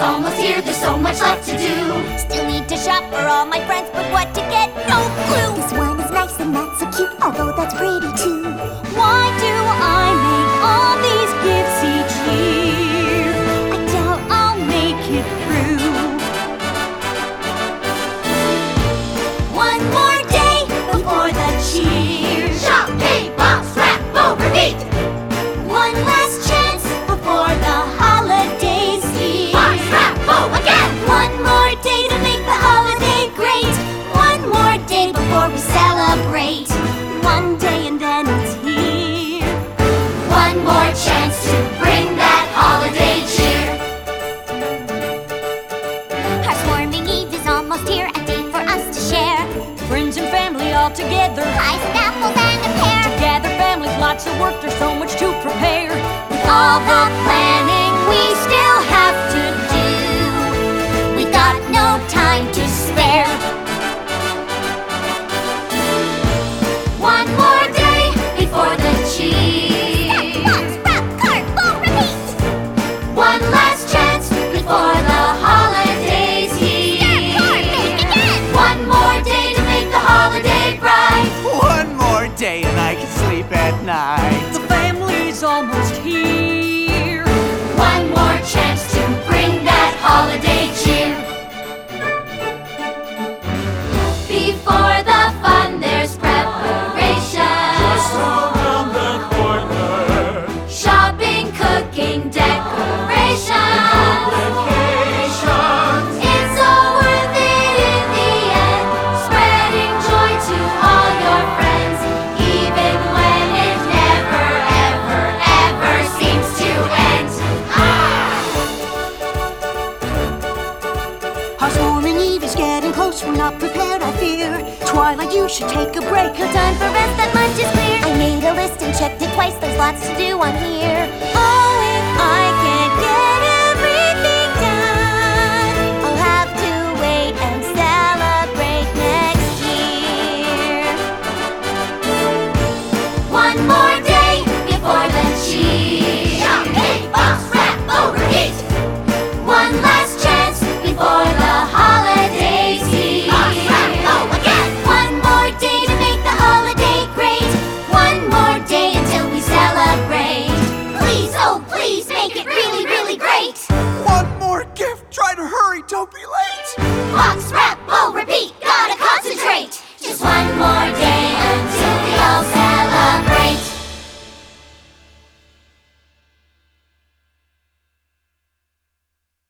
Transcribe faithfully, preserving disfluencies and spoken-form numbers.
almost here, there's so much left to do. Still need to shop for all my friends, but what to get, no clue. This one is nice and not so cute, although that's pretty too. Why do I make all these gifts each year? I doubt I'll make it through. One more day before the cheer. Shop, pay, box, wrap, bow, repeat. One last chance before the holidays here. Box, wrap, bow, again. One more day to make the holiday great. One more day before we celebrate. One day and then it's here. One more chance to bring that holiday cheer. Our swarming Eve is almost here, a day for us to share. Friends and family all together, Pies and apples and a pear. together families, lots of work, there's so much to prepare. With all the planning we still have to do, we got no time to spare. One more day before the cheer. Box, wrap, cart, bow, repeat. One last chance before the holidays here. Cart, make again. One more day to make the holiday bright. One more day and I can sleep at night. The family's almost here. One more chance to bring that holiday cheer. Before the fun, there's preparation. Just around the corner. Shopping, cooking, decoration. Vacations. It's all worth it in the end. Spreading joy to all your friends, even when it never, ever, ever seems to end. Our swarming Eve is getting close, we're not prepared, I fear. Twilight, you should take a break, no time for rest, that much is clear. I made a list and checked it twice, there's lots to do on here.